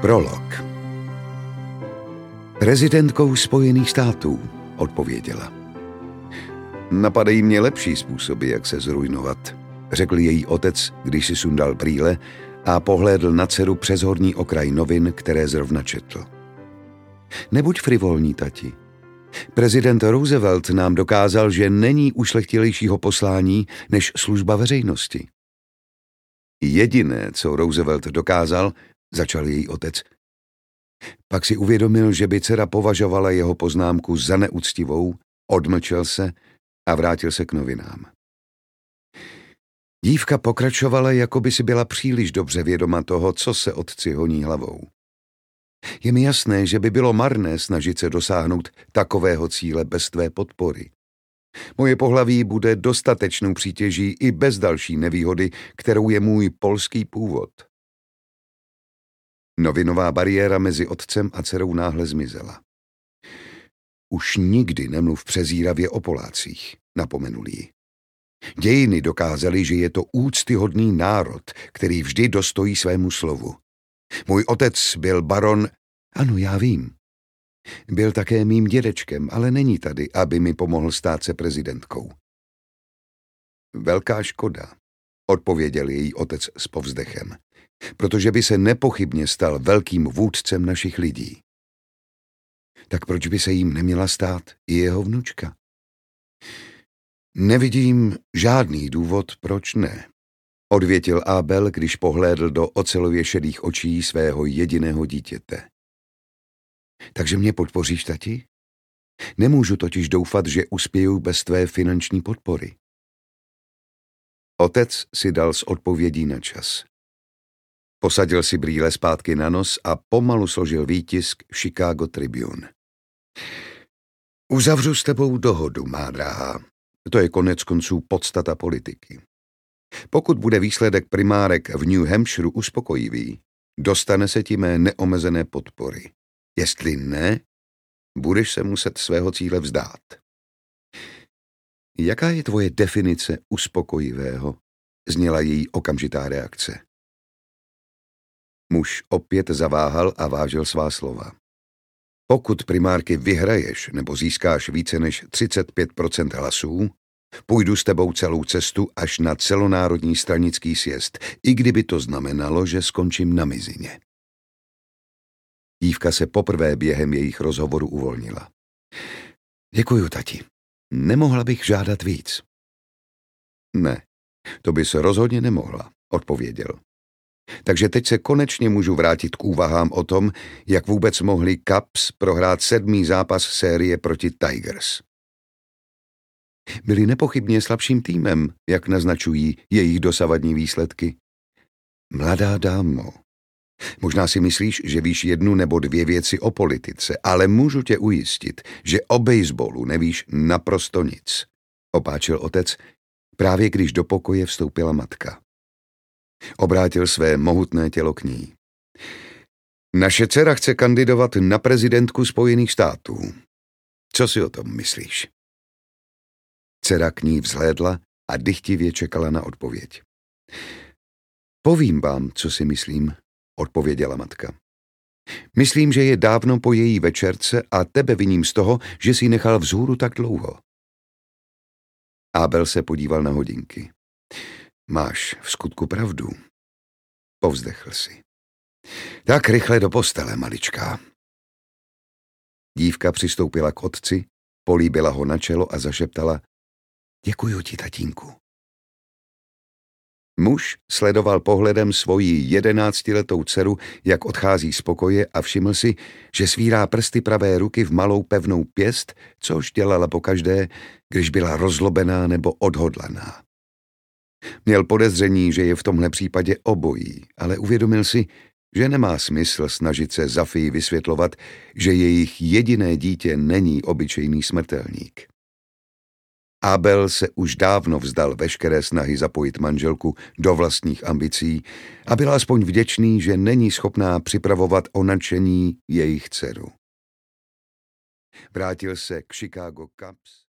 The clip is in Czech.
Prolog. Prezidentkou Spojených států, odpověděla. Napadají mě lepší způsoby, jak se zrujnovat, řekl její otec, když si sundal brýle a pohlédl na dceru přes horní okraj novin, které zrovna četl. Nebuď frivolní, tati. Prezident Roosevelt nám dokázal, že není ušlechtilejšího poslání než služba veřejnosti. Jediné, co Roosevelt dokázal, začal její otec. Pak si uvědomil, že by dcera považovala jeho poznámku za neúctivou, odmlčel se a vrátil se k novinám. Dívka pokračovala, jako by si byla příliš dobře vědoma toho, co se otci honí hlavou. Je mi jasné, že by bylo marné snažit se dosáhnout takového cíle bez tvé podpory. Moje pohlaví bude dostatečnou přítěží i bez další nevýhody, kterou je můj polský původ. Novinová bariéra mezi otcem a dcerou náhle zmizela. Už nikdy nemluv přezíravě o Polácích, napomenul jí. Dějiny dokázaly, že je to úctyhodný národ, který vždy dostojí svému slovu. Můj otec byl baron... Ano, já vím. Byl také mým dědečkem, ale není tady, aby mi pomohl stát se prezidentkou. Velká škoda, odpověděl její otec s povzdechem, protože by se nepochybně stal velkým vůdcem našich lidí. Tak proč by se jim neměla stát i jeho vnučka? Nevidím žádný důvod, proč ne, odvětil Abel, když pohlédl do ocelově šedých očí svého jediného dítěte. Takže mě podpoříš, tati? Nemůžu totiž doufat, že uspěju bez tvé finanční podpory. Otec si dal s odpovědí na čas. Posadil si brýle zpátky na nos a pomalu složil výtisk Chicago Tribune. Uzavřu s tebou dohodu, má drahá. To je konec konců podstata politiky. Pokud bude výsledek primárek v New Hampshire uspokojivý, dostane se ti mé neomezené podpory. Jestli ne, budeš se muset svého cíle vzdát. Jaká je tvoje definice uspokojivého? Zněla její okamžitá reakce. Muž opět zaváhal a vážil svá slova. Pokud primárky vyhraješ nebo získáš více než 35% hlasů, půjdu s tebou celou cestu až na celonárodní stranický sjezd, i kdyby to znamenalo, že skončím na mizině. Dívka se poprvé během jejich rozhovoru uvolnila. Děkuju, tati. Nemohla bych žádat víc. Ne, to bys rozhodně nemohla, odpověděl. Takže teď se konečně můžu vrátit k úvahám o tom, jak vůbec mohli Cubs prohrát 7. zápas série proti Tigers. Byli nepochybně slabším týmem, jak naznačují jejich dosavadní výsledky. Mladá dámo, možná si myslíš, že víš 1 nebo 2 věci o politice, ale můžu tě ujistit, že o baseballu nevíš naprosto nic, opáčil otec, právě když do pokoje vstoupila matka. Obrátil své mohutné tělo k ní. Naše dcera chce kandidovat na prezidentku Spojených států. Co si o tom myslíš? Dcera k ní vzhlédla a dychtivě čekala na odpověď. Povím vám, co si myslím, odpověděla matka. Myslím, že je dávno po její večerce a tebe viním z toho, že jsi nechal vzhůru tak dlouho. Abel se podíval na hodinky. Máš v skutku pravdu. Povzdechl si. Tak rychle do postele, maličká. Dívka přistoupila k otci, políbila ho na čelo a zašeptala: Děkuju ti, tatínku. Muž sledoval pohledem svoji 11letou dceru, jak odchází z pokoje, a všiml si, že svírá prsty pravé ruky v malou pevnou pěst, což dělala pokaždé, když byla rozlobená nebo odhodlaná. Měl podezření, že je v tomhle případě obojí, ale uvědomil si, že nemá smysl snažit se Zafii vysvětlovat, že jejich jediné dítě není obyčejný smrtelník. Abel se už dávno vzdal veškeré snahy zapojit manželku do vlastních ambicí a byl aspoň vděčný, že není schopná připravovat o nadšení jejich dceru. Vrátil se k Chicago Cubs